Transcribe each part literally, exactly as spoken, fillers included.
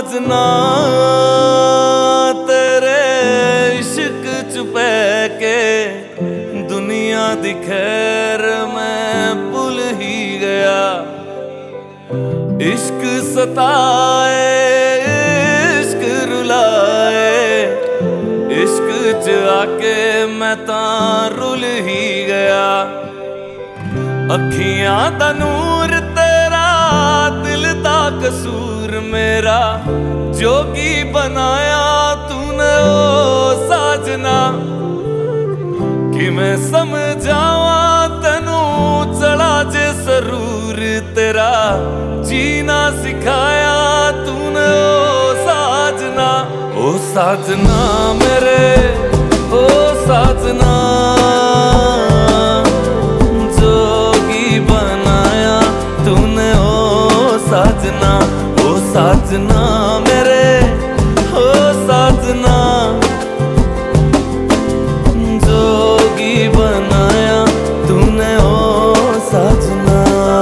साजना तेरे इश्क च पै के दुनिया दी खैर मैं भुल ही गया। इश्क सताए इश्क रुलाए इश्क च आके मैं तां रुल ही गया। अखियां दा नूर तेरा दिल दा कसूर मेरा जोगी बनाया तूने ओ साजना। कि मैं समझावा तेनू चढ़ा जे सरूर तेरा जीना सिखाया तूने ओ साजना। ओ साजना मेरे ओ साजना जोगी बनाया तूने ओ साजना। ओ साजना मेरे ओ साजना जोगी बनाया तूने ओ साजना।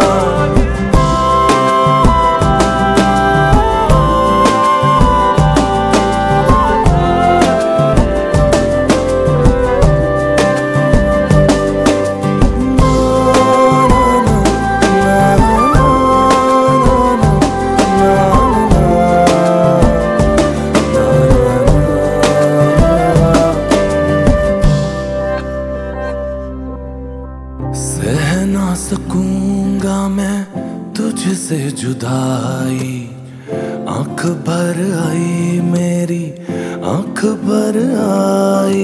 सह ना सकूंगा मैं तुझसे जुदाई आंख भर आई मेरी आंख भर आई।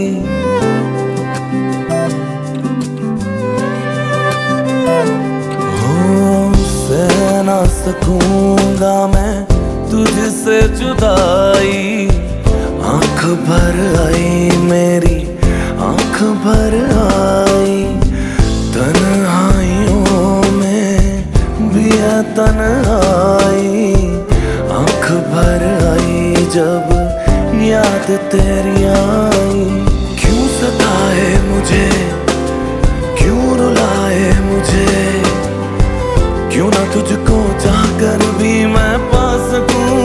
हो सह ना सकूंगा मैं तुझसे जुदाई आंख भर आई मेरी आंख भर आई। तन्हाइयों में भी है तन्हाई आंख भर आई जब याद तेरी आई। क्यों सताए मुझे क्यों रुलाए मुझे क्यों ना तुझको चाहकर भी मैं पा सकूं।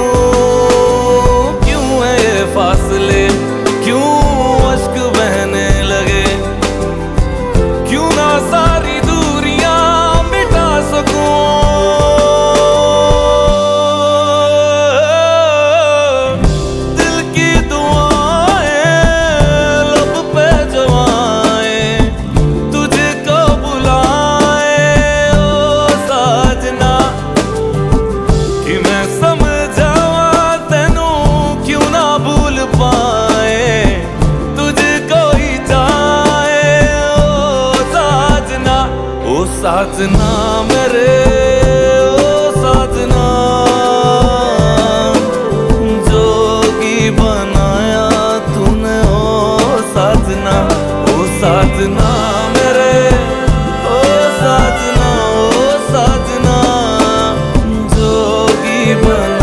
क्यों है ये फासले क्यों अश्क बहने लगे क्यों ना सारी दूरियां मिटा सकूं। दिल की दुआएं लब पे जवाएं तुझको बुलाए ओ साजना। कि मैं समझावा तेनू क्यों ना भूल पाए तुझको ही जाए ओ साजना। ओ साजना मेरे ओ साजना जोगी बनाया तूने ओ साजना। ओ साजना मेरे ओ साजना ओ साजना जोगी बना